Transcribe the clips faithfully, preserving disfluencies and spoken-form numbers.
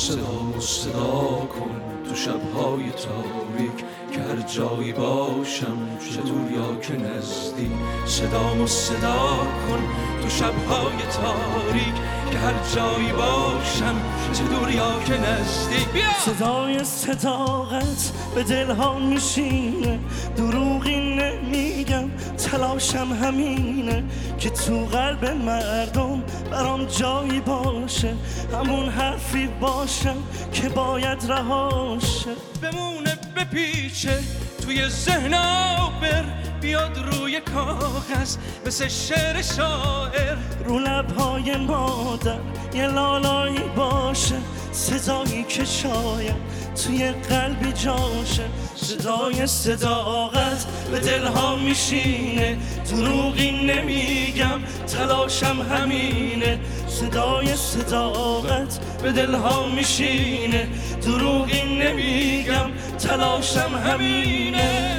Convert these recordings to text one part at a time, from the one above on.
صدا صدا کن تو شبهای تاریک، که هر جایی باشم چه دور یا که نزدیک. صدا صدا کن تو شبهای تاریک، که هر جایی باشم چه دور یا که نزدیک. صدای صداقت به دلها میشینه، دروغی نمیگم تلاشم همینه، که تو قلب مردم برام جایی باشه، همون حرفی باشم که باید رهاشه. بمونه بپیچه توی ذهنم بر، بیاد روی کاغذ مثل شعر شاعر. رو لبهای مادر یه لالایی باشه، صدایی که شاید توی قلبی جاشه. صدای صداقت به دلها میشینه، دروغی نمیگم تلاشم همینه. صدای صداقت به دلها میشینه، دروغی نمیگم تلاشم همینه.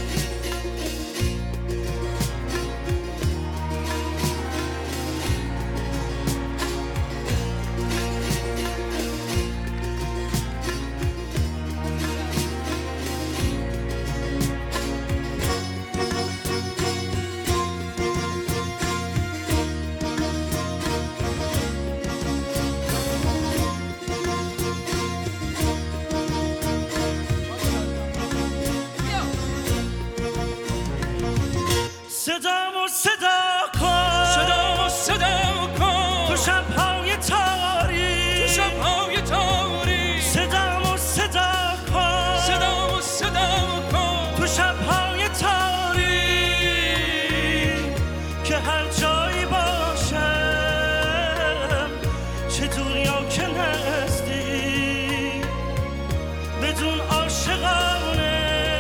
صدامو صدا کن، صدامو صدا کن تو شبهای تاریک، تو شبهای تاریک. صدامو صدا کن، صدامو صدا کن تو شبهای تاریک، که هر جایی باشم چه دور یا که نزدیک، بدون عاشقانه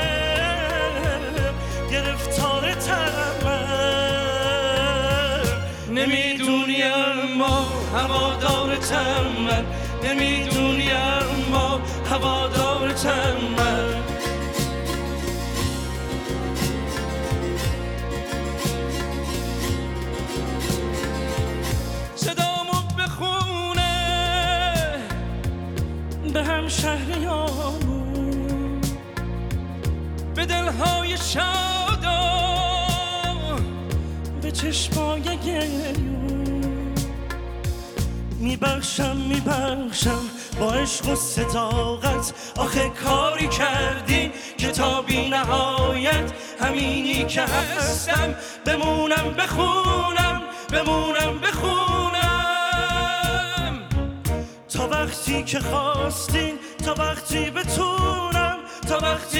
گرفتار نمیدونی اما هوادارتم من، نمیدونی اما هوادارتم من. صدامو بخونه به هم شهریامون، به دلهای شادا، به چشمای گریون. میبخشم میبخشم با عشق و صداقت، آخه کاری کردیم که تا بی نهایت همینی که هستم بمونم بخونم، بمونم بخونم. تا وقتی که خواستین، تا وقتی بتونم، تا وقتی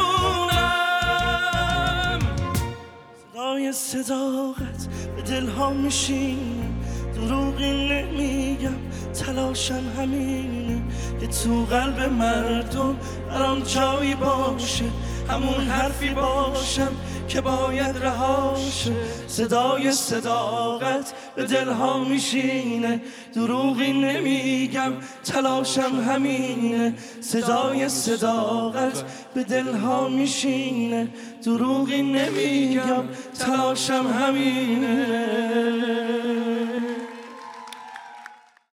بتونم. صدای صداقت به دلها میشینه، دروغی نمیگم تلاشم همینه، که تو قلب مردم برام جایی باشه، همون حرفی باشم که باید رهاشه. صدای صداقت به دلها میشینه، دروغی نمیگم تلاشم همینه. صدای صداقت به دلها میشینه، دروغی نمیگم تلاشم همینه.